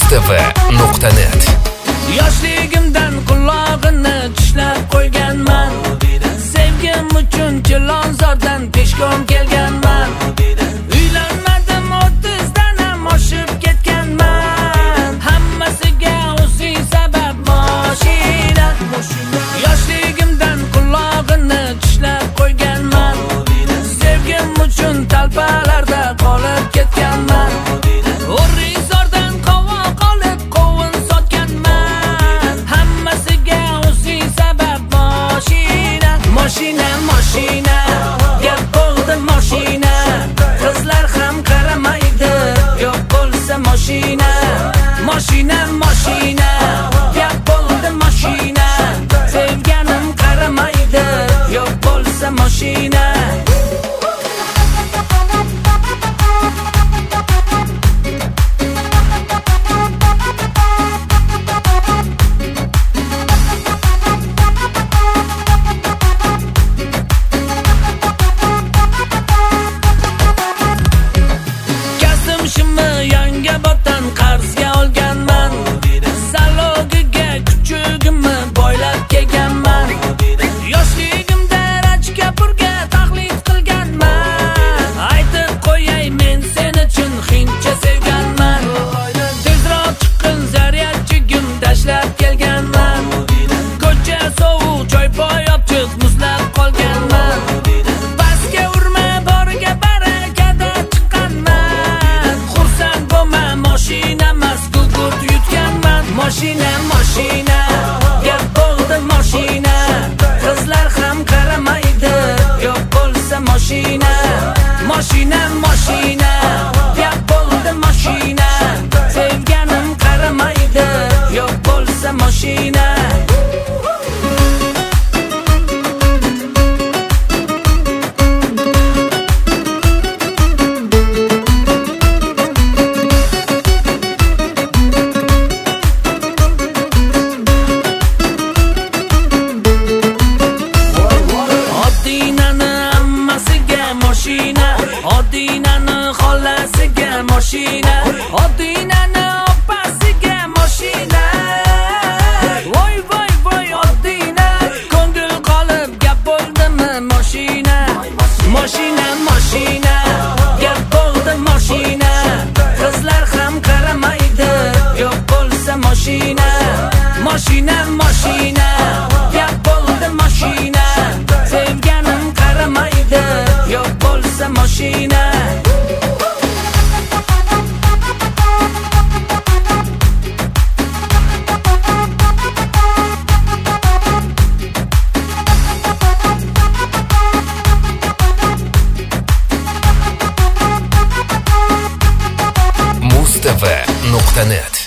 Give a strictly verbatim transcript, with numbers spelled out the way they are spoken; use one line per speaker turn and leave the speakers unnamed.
mustv nuqta net.
Yoshligimdan qulog'ini tishlab qo'yganman. Sevgim uchun Chilonzordan peshkom kelganman. Uylanmadim, o'ttizdan ham oshib ketganman. Hammasiga o'zing sabab mashina. Yoshligimdan qulog'ini tishlab qo'yganman. Sevgim uchun talpalarda qolib ketganman. O'rizordan qovoq olib qovun sotganman. Hammasiga o'zing sabab mashina. Mashina, mashina, gap bo'ldi mashina. Qizlar ham qaramaydi, yo'q bo'lsa mashina. Mashina, mashina, gap bo'ldi mashina. Sevganim qaramaydi, yo'q bo'lsa mashina. Yangabotan qarzga olganman. Zalogiga kuchugimni boylab kelganman. Yoshligimda Rajkapurga taqlid qilganman. Aytib qo'yay, men seni uchun hincha sevganman. Tezroq chiqqin zaryadchigim tashlab kelganman. Ko'cha sovuq, joy poyobchiq muzlab qolganman. Pastga urma, boriga barakada chiqqanman. Xursand bo'lma, mashina emas, gugurt yutganman. Mashina, mashina, gap bo'ldi mashina. Qizlar ham qaramaydi, yo'q bo'lsa mashina. Mashina, mashina, gap bo'ldi mashina. Sevganim qaramaydi, yo'q bo'lsa mashina. Odinani xolasiga mashina, Odinani opasiga mashina. Voy voy voy Odina, ko'ngil qolib gap bo'ldimi mashina. Mashina, mashina, gap bo'ldi mashina. Qizlar ham qaramaydi, yo'q bo'lsa mashina. Mashina, mashina, gap bo'ldi mashina. Sevganim qaramaydi, yo'q bo'lsa mashina.
mustv nuqta net.